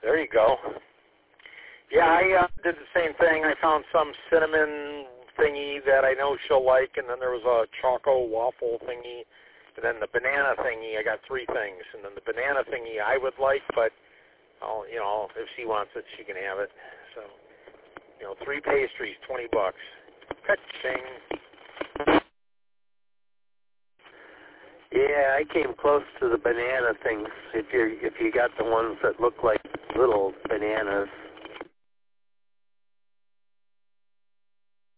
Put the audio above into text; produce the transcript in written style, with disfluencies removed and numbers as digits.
There you go. Yeah, I did the same thing. I found some cinnamon thingy that I know she'll like, and then there was a choco waffle thingy, and then the banana thingy. I got 3 things, and then the banana thingy I would like, but if she wants it, she can have it. So, 3 pastries, $20. Ka-ching. Yeah, I came close to the banana things. If you got the ones that look like little bananas.